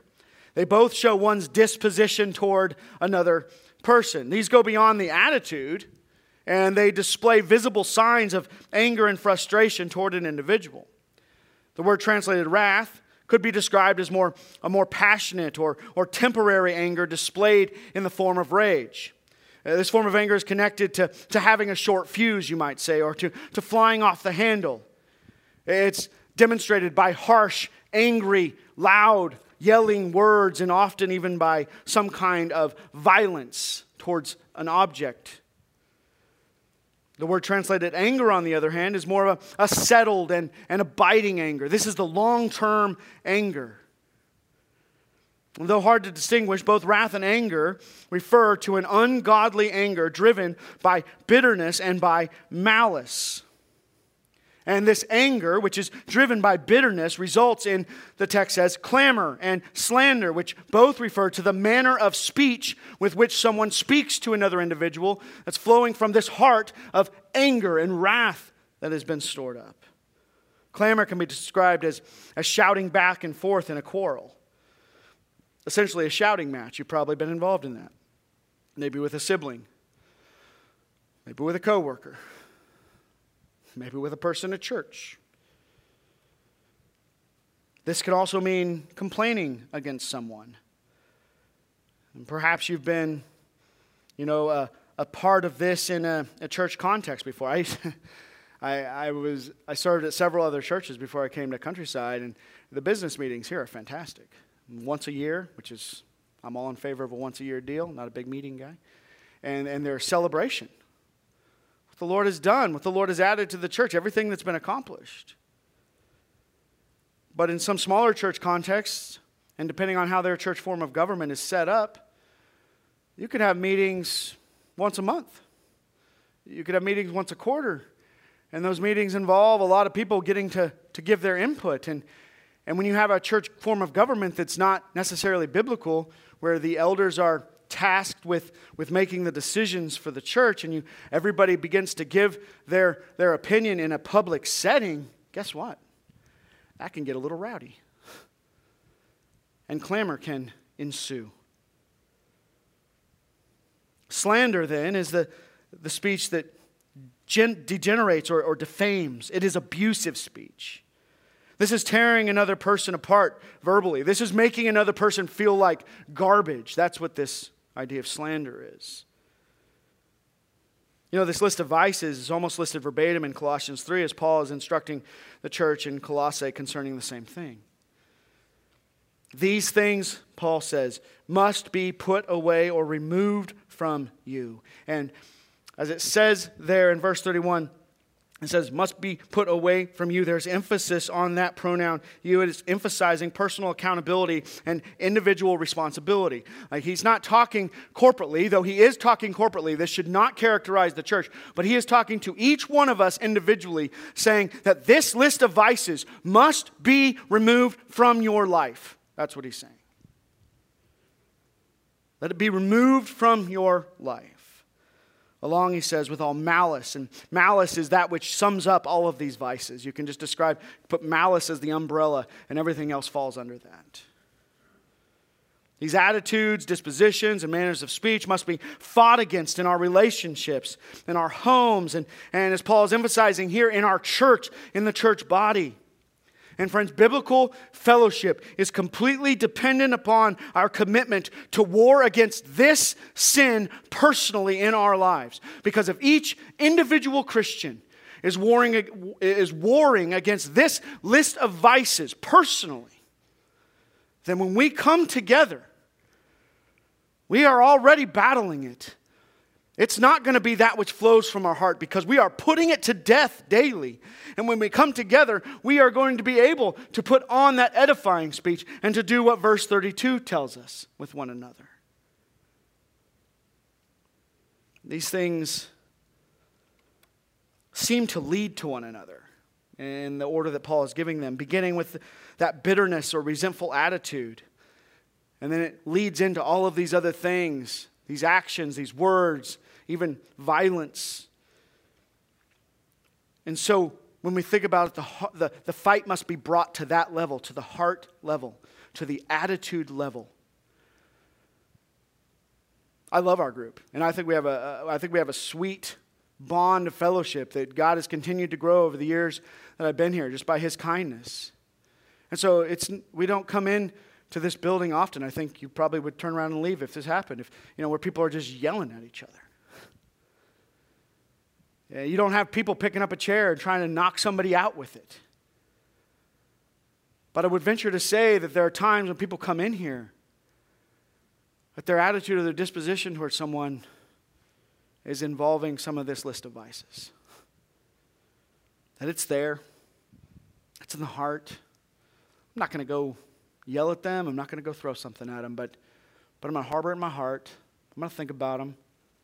They both show one's disposition toward another person. These go beyond the attitude, and they display visible signs of anger and frustration toward an individual. The word translated wrath could be described as more a more passionate or, or temporary anger displayed in the form of rage. Uh, this form of anger is connected to, to having a short fuse, you might say, or to, to flying off the handle. It's demonstrated by harsh, angry, loud, yelling words, and often even by some kind of violence towards an object. The word translated anger, on the other hand, is more of a, a settled and, and abiding anger. This is the long-term anger. Though hard to distinguish, both wrath and anger refer to an ungodly anger driven by bitterness and by malice. And this anger, which is driven by bitterness, results in, the text says, clamor and slander, which both refer to the manner of speech with which someone speaks to another individual that's flowing from this heart of anger and wrath that has been stored up. Clamor can be described as, as shouting back and forth in a quarrel. Essentially a shouting match. You've probably been involved in that. Maybe with a sibling. Maybe with a coworker. Maybe with a person at church. This could also mean complaining against someone. And perhaps you've been, you know, a, a part of this in a, a church context before. I, I, I was I served at several other churches before I came to Countryside, and the business meetings here are fantastic. Once a year, which is, I'm all in favor of a once a year deal, not a big meeting guy. And, and their celebration. What the Lord has done, what the Lord has added to the church, everything that's been accomplished. But in some smaller church contexts, and depending on how their church form of government is set up, you could have meetings once a month. You could have meetings once a quarter. And those meetings involve a lot of people getting to, to give their input. And And when you have a church form of government that's not necessarily biblical, where the elders are tasked with, with making the decisions for the church, and you everybody begins to give their, their opinion in a public setting, guess what? That can get a little rowdy. And clamor can ensue. Slander, then, is the, the speech that gen- degenerates or, or defames. It is abusive speech. This is tearing another person apart verbally. This is making another person feel like garbage. That's what this idea of slander is. You know, this list of vices is almost listed verbatim in Colossians three as Paul is instructing the church in Colossae concerning the same thing. These things, Paul says, must be put away or removed from you. And as it says there in verse thirty-one, it says, must be put away from you. There's emphasis on that pronoun you. It is emphasizing personal accountability and individual responsibility. Like he's not talking corporately, though he is talking corporately. This should not characterize the church. But he is talking to each one of us individually, saying that this list of vices must be removed from your life. That's what he's saying. Let it be removed from your life. Along, he says, with all malice. And malice is that which sums up all of these vices. You can just describe, put malice as the umbrella, and everything else falls under that. These attitudes, dispositions, and manners of speech must be fought against in our relationships, in our homes, and, and as Paul is emphasizing here, in our church, in the church body. And friends, biblical fellowship is completely dependent upon our commitment to war against this sin personally in our lives. Because if each individual Christian is warring, is warring against this list of vices personally, then when we come together, we are already battling it. It's not going to be that which flows from our heart because we are putting it to death daily. And when we come together, we are going to be able to put on that edifying speech and to do what verse thirty-two tells us with one another. These things seem to lead to one another in the order that Paul is giving them, beginning with that bitterness or resentful attitude. And then it leads into all of these other things, these actions, these words, even violence. And so when we think about it, the, the, the fight must be brought to that level, to the heart level, to the attitude level I love our group, and I think we have a, I think we have a sweet bond of fellowship that God has continued to grow over the years that I've been here, just by His kindness. And so it's we don't come in to this building often. I think you probably would turn around and leave if this happened, if you know, where people are just yelling at each other. Yeah, you don't have people picking up a chair and trying to knock somebody out with it. But I would venture to say that there are times when people come in here that their attitude or their disposition towards someone is involving some of this list of vices. That it's there. It's in the heart. I'm not going to go yell at them. I'm not going to go throw something at them. But, but I'm going to harbor it in my heart. I'm going to think about them.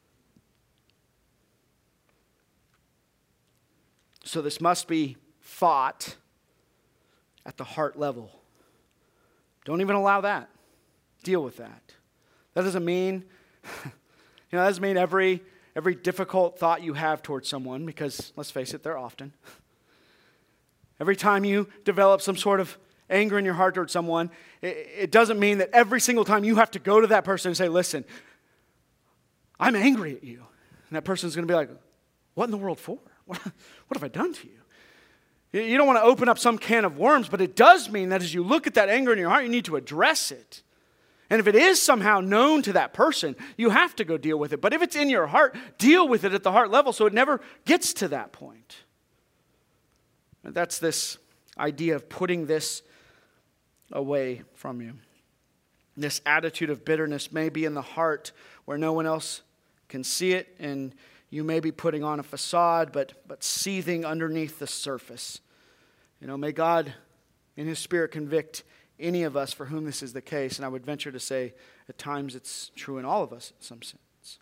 So this must be fought at the heart level. Don't even allow that. Deal with that. That doesn't mean, you know, that doesn't mean every every difficult thought you have towards someone, because let's face it, they're often. Every time you develop some sort of anger in your heart towards someone, it, it doesn't mean that every single time you have to go to that person and say, listen, I'm angry at you. And that person's going to be like, what in the world for? What, what have I done to you? You don't want to open up some can of worms, but it does mean that as you look at that anger in your heart, you need to address it. And if it is somehow known to that person, you have to go deal with it. But if it's in your heart, deal with it at the heart level so it never gets to that point. And that's this idea of putting this away from you. This attitude of bitterness may be in the heart where no one else can see it, and you may be putting on a facade, but, but seething underneath the surface. You know, may God in His Spirit convict any of us for whom this is the case. And I would venture to say at times it's true in all of us in some sense.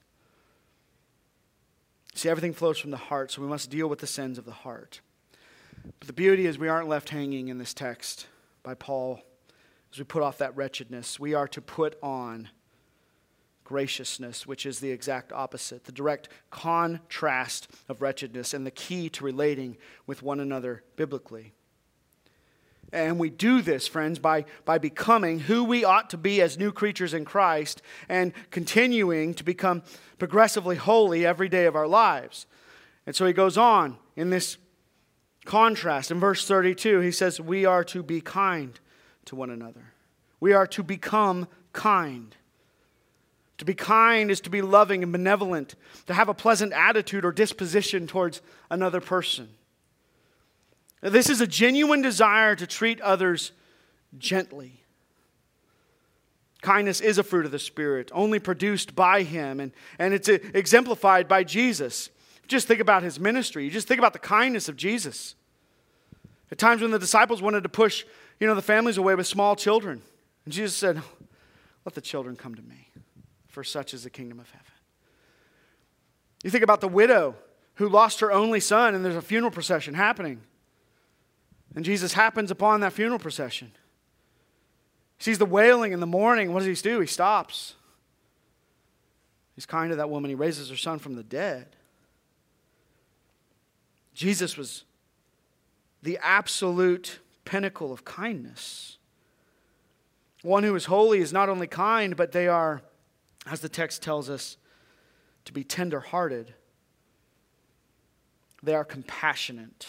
See, everything flows from the heart, so we must deal with the sins of the heart. But the beauty is we aren't left hanging in this text by Paul as we put off that wretchedness. We are to put on graciousness, which is the exact opposite, the direct contrast of wretchedness and the key to relating with one another biblically. And we do this, friends, by, by becoming who we ought to be as new creatures in Christ and continuing to become progressively holy every day of our lives. And so he goes on in this contrast. In verse thirty-two, he says, we are to be kind to one another. We are to become kind. To be kind is to be loving and benevolent, to have a pleasant attitude or disposition towards another person. This is a genuine desire to treat others gently. Kindness is a fruit of the Spirit, only produced by Him, and, and it's exemplified by Jesus. Just think about His ministry. You just think about the kindness of Jesus. At times when the disciples wanted to push, you know, the families away with small children, and Jesus said, let the children come to me, for such is the kingdom of heaven. You think about the widow who lost her only son, and there's a funeral procession happening. And Jesus happens upon that funeral procession. He sees the wailing and the mourning. What does he do? He stops. He's kind to that woman. He raises her son from the dead. Jesus was the absolute pinnacle of kindness. One who is holy is not only kind, but they are, as the text tells us, to be tender-hearted. They are compassionate.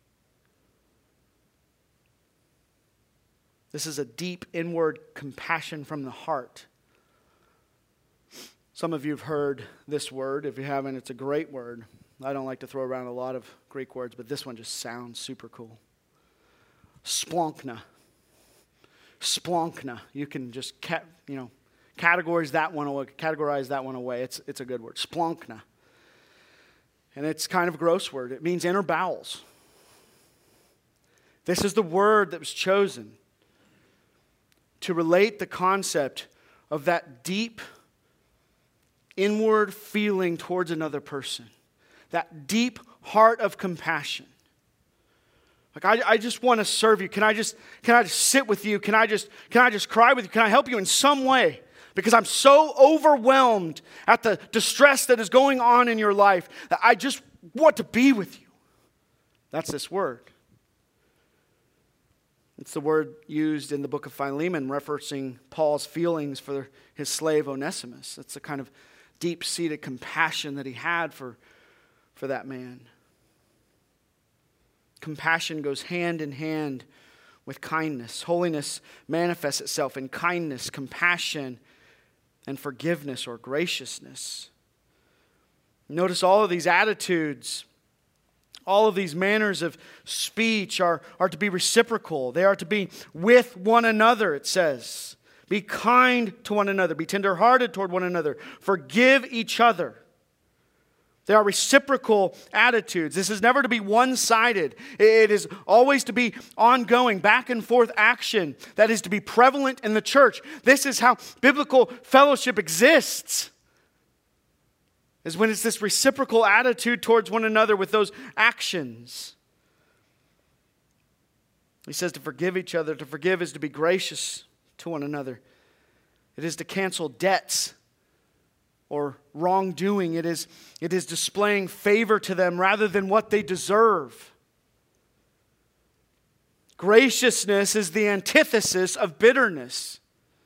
This is a deep inward compassion from the heart. Some of you have heard this word. If you haven't, it's a great word. I don't like to throw around a lot of Greek words, but this one just sounds super cool. Splonkna. Splonkna. You can just cat, you know, categorize that one away. Categorize that one away. It's it's a good word. Splonkna. And it's kind of a gross word. It means inner bowels. This is the word that was chosen to relate the concept of that deep inward feeling towards another person. That deep heart of compassion. Like, I, I just want to serve you. Can I just can I just sit with you? Can I just can I just cry with you? Can I help you in some way? Because I'm so overwhelmed at the distress that is going on in your life that I just want to be with you. That's this word. It's the word used in the book of Philemon referencing Paul's feelings for his slave Onesimus. That's the kind of deep-seated compassion that he had for, for that man. Compassion goes hand in hand with kindness. Holiness manifests itself in kindness, compassion, and forgiveness or graciousness. Notice all of these attitudes, all of these manners of speech are, are to be reciprocal. They are to be with one another, it says. Be kind to one another. Be tenderhearted toward one another. Forgive each other. They are reciprocal attitudes. This is never to be one-sided. It is always to be ongoing, back and forth action that is to be prevalent in the church. This is how biblical fellowship exists. Is when it's this reciprocal attitude towards one another with those actions. He says to forgive each other. To forgive is to be gracious to one another. It is to cancel debts or wrongdoing. It is, it is displaying favor to them rather than what they deserve. Graciousness is the antithesis of bitterness.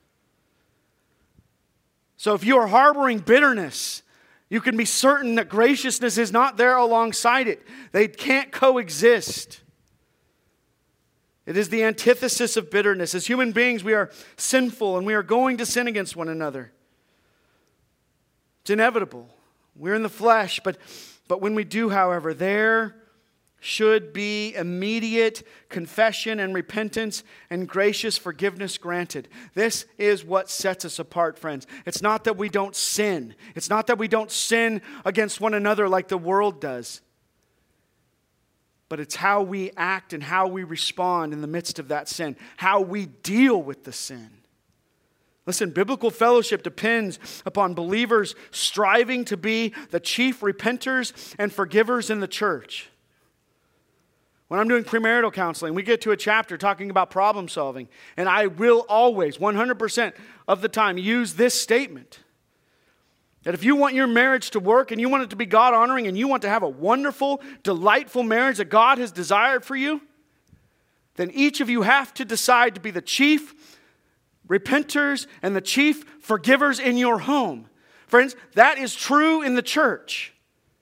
So if you are harboring bitterness, you can be certain that graciousness is not there alongside it. They can't coexist. It is the antithesis of bitterness. As human beings, we are sinful and we are going to sin against one another. It's inevitable. We're in the flesh, but, but when we do, however, there should be immediate confession and repentance and gracious forgiveness granted. This is what sets us apart, friends. It's not that we don't sin. It's not that we don't sin against one another like the world does. But it's how we act and how we respond in the midst of that sin. How we deal with the sin. Listen, biblical fellowship depends upon believers striving to be the chief repenters and forgivers in the church. When I'm doing premarital counseling, we get to a chapter talking about problem solving. And I will always, one hundred percent of the time, use this statement. That if you want your marriage to work and you want it to be God-honoring and you want to have a wonderful, delightful marriage that God has desired for you, then each of you have to decide to be the chief repenters and the chief forgivers in your home. Friends, that is true in the church.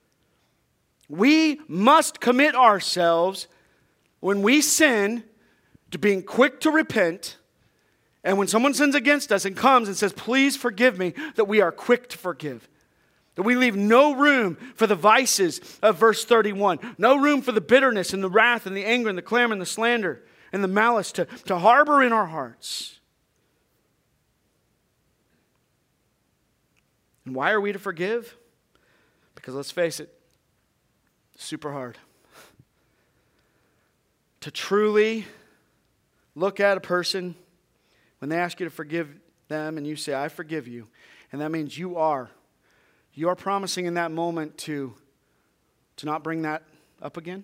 We must commit ourselves when we sin to being quick to repent, and when someone sins against us and comes and says, please forgive me, that we are quick to forgive. That we leave no room for the vices of verse thirty-one. No room for the bitterness and the wrath and the anger and the clamor and the slander and the malice to, to harbor in our hearts. And why are we to forgive? Because let's face it, it's super hard. To truly look at a person when they ask you to forgive them and you say, I forgive you. And that means you are. You are promising in that moment to, to not bring that up again.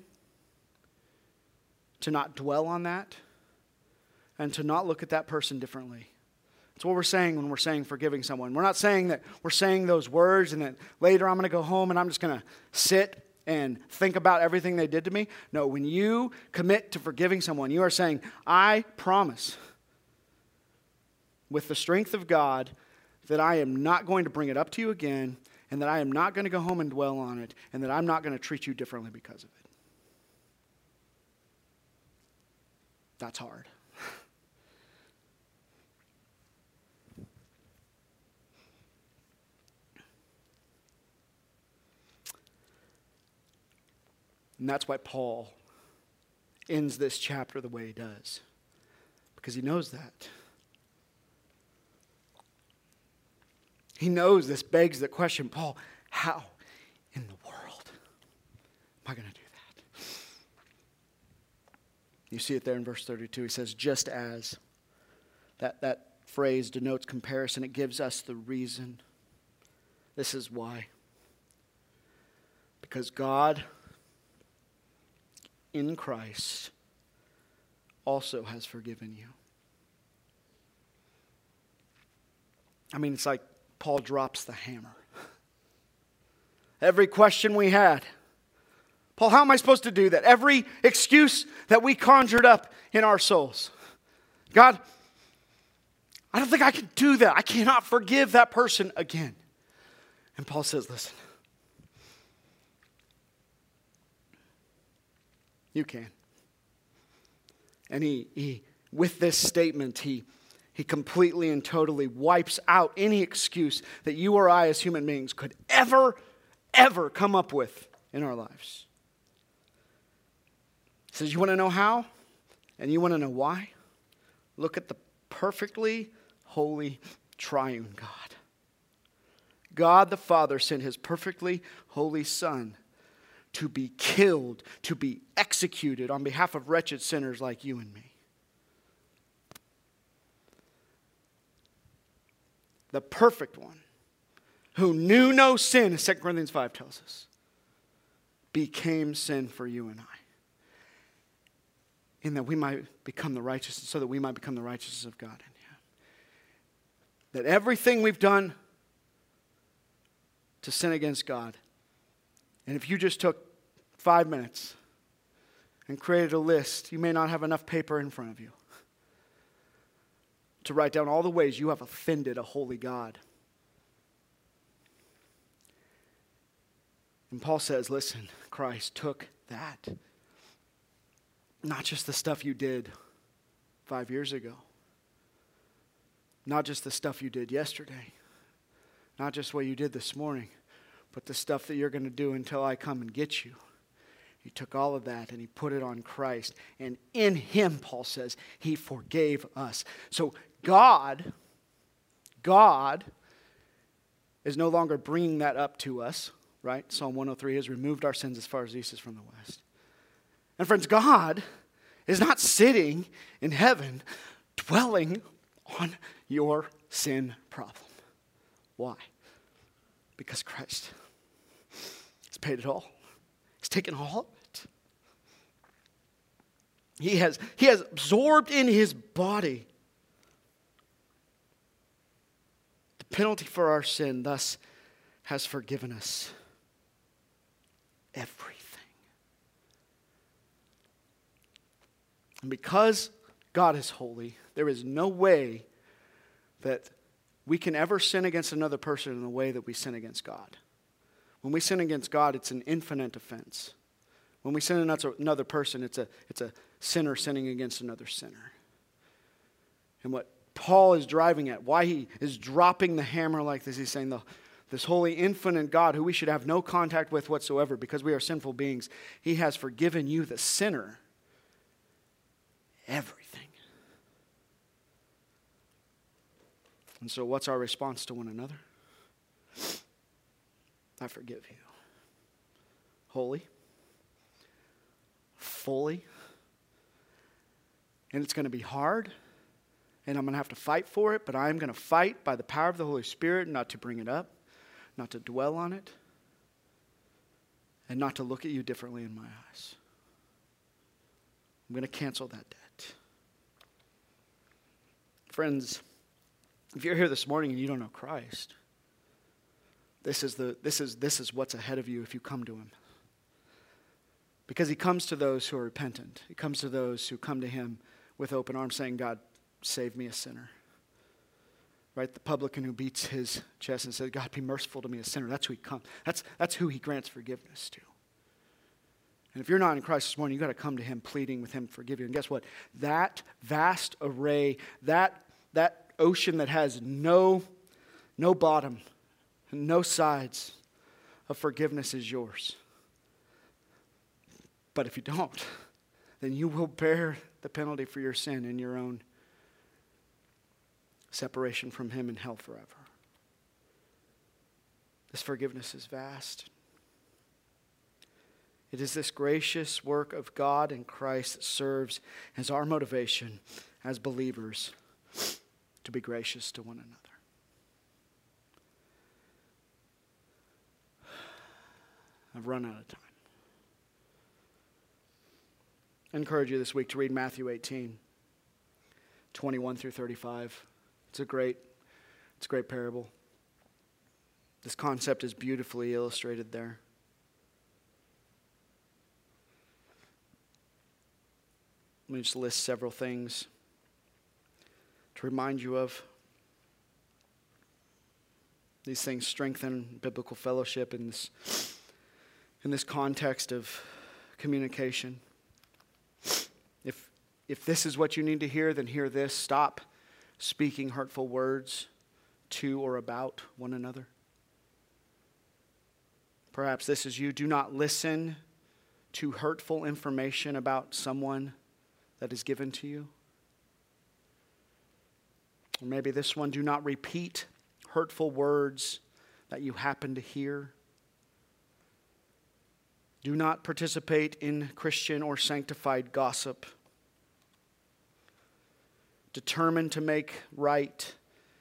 To not dwell on that. And to not look at that person differently. That's what we're saying when we're saying forgiving someone. We're not saying that we're saying those words and that later I'm going to go home and I'm just going to sit and think about everything they did to me. No, when you commit to forgiving someone, you are saying, I promise with the strength of God that I am not going to bring it up to you again and that I am not going to go home and dwell on it and that I'm not going to treat you differently because of it. That's hard. And that's why Paul ends this chapter the way he does. Because he knows that. He knows this begs the question, Paul, how in the world am I going to do that? You see it there in verse thirty-two. He says, just as. That, that phrase denotes comparison. It gives us the reason. This is why. Because God in Christ also has forgiven you. I mean, it's like Paul drops the hammer. Every question we had, Paul, how am I supposed to do that? Every excuse that we conjured up in our souls. God, I don't think I can do that. I cannot forgive that person again. And Paul says, listen, you can. And he, he with this statement, he, he completely and totally wipes out any excuse that you or I as human beings could ever, ever come up with in our lives. He says, you want to know how? And you want to know why? Look at the perfectly holy triune God. God the Father sent his perfectly holy Son to be killed, to be executed on behalf of wretched sinners like you and me. The perfect one, who knew no sin, as Second Corinthians five tells us, became sin for you and I. In that we might become the righteousness, so that we might become the righteousness of God in him. That everything we've done to sin against God, and if you just took five minutes and created a list, you may not have enough paper in front of you to write down all the ways you have offended a holy God. And Paul says, listen, Christ took that. Not just the stuff you did five years ago. Not just the stuff you did yesterday. Not just what you did this morning, but the stuff that you're going to do until I come and get you. He took all of that and he put it on Christ. And in him, Paul says, he forgave us. So God, God is no longer bringing that up to us, right? Psalm one oh three has removed our sins as far as the east is from the west. And friends, God is not sitting in heaven dwelling on your sin problem. Why? Because Christ has paid it all. He's taken all of it. He has, he has absorbed in his body the penalty for our sin, thus has forgiven us everything. And because God is holy, there is no way that we can ever sin against another person in the way that we sin against God. When we sin against God, it's an infinite offense. When we sin against another person, it's a, it's a sinner sinning against another sinner. And what Paul is driving at, why he is dropping the hammer like this, he's saying the, this holy, infinite God who we should have no contact with whatsoever because we are sinful beings, he has forgiven you, the sinner, everything. And so what's our response to one another? I forgive you. Wholly. Fully. And it's going to be hard. And I'm going to have to fight for it. But I'm going to fight by the power of the Holy Spirit not to bring it up. Not to dwell on it. And not to look at you differently in my eyes. I'm going to cancel that debt. Friends, if you're here this morning and you don't know Christ, this is the this is this is what's ahead of you if you come to him. Because he comes to those who are repentant. He comes to those who come to him with open arms saying, God, save me a sinner. Right? The publican who beats his chest and says, God, be merciful to me a sinner. That's who he comes. That's that's who he grants forgiveness to. And if you're not in Christ this morning, you've got to come to him pleading with him to forgive you. And guess what? That vast array, that that ocean that has no, no bottom, no sides of forgiveness is yours. But if you don't, then you will bear the penalty for your sin in your own separation from him in hell forever. This forgiveness is vast. It is this gracious work of God in Christ that serves as our motivation as believers to be gracious to one another. I've run out of time. I encourage you this week to read Matthew eighteen, twenty-one through thirty-five. It's a great, it's a great parable. This concept is beautifully illustrated there. Let me just list several things to remind you of. These things strengthen biblical fellowship in this, in this context of communication. If, if this is what you need to hear, then hear this. Stop speaking hurtful words to or about one another. Perhaps this is you. Do not listen to hurtful information about someone that is given to you. Or maybe this one, do not repeat hurtful words that you happen to hear. Do not participate in Christian or sanctified gossip. Determined to make right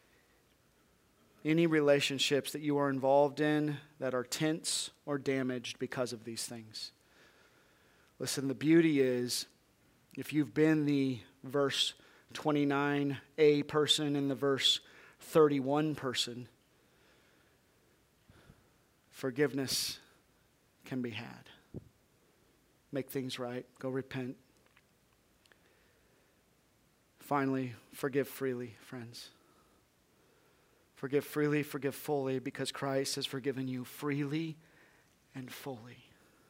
any relationships that you are involved in that are tense or damaged because of these things. Listen, the beauty is, if you've been the verse twenty-nine a person and the verse thirty-one person, forgiveness can be had. Make things right. Go repent. Finally, forgive freely, friends. Forgive freely, forgive fully, because Christ has forgiven you freely and fully.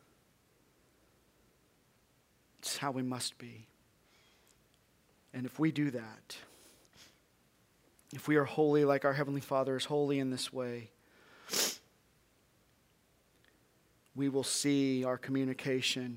It's how we must be. And if we do that, if we are holy like our Heavenly Father is holy in this way, we will see our communication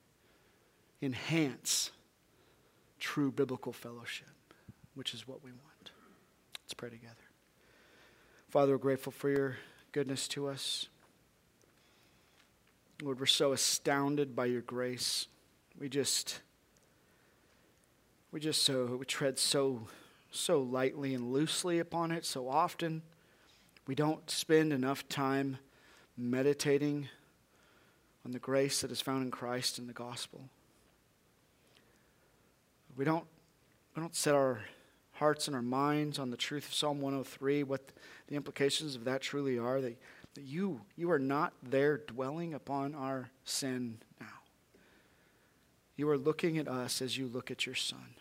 enhance true biblical fellowship, which is what we want. Let's pray together. Father, we're grateful for your goodness to us. Lord, we're so astounded by your grace. We just, we just so, we tread so, so lightly and loosely upon it so often. We don't spend enough time meditating on the grace that is found in Christ and the gospel. We don't, we don't set our hearts and our minds on the truth of Psalm one oh three, what the implications of that truly are, that, that you, you are not there dwelling upon our sin now. You are looking at us as you look at your Son.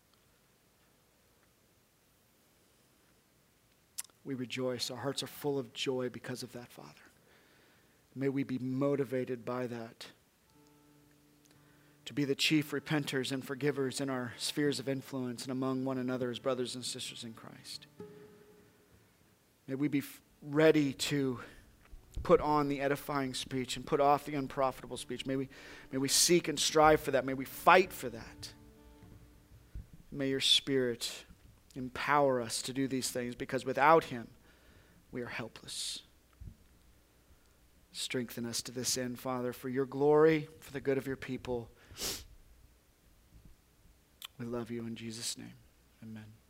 We rejoice. Our hearts are full of joy because of that, Father. May we be motivated by that to be the chief repenters and forgivers in our spheres of influence and among one another as brothers and sisters in Christ. May we be ready to put on the edifying speech and put off the unprofitable speech. May we, may we seek and strive for that. May we fight for that. May your Spirit empower us to do these things, because without him, we are helpless. Strengthen us to this end, Father, for your glory, for the good of your people. We love you in Jesus' name. Amen.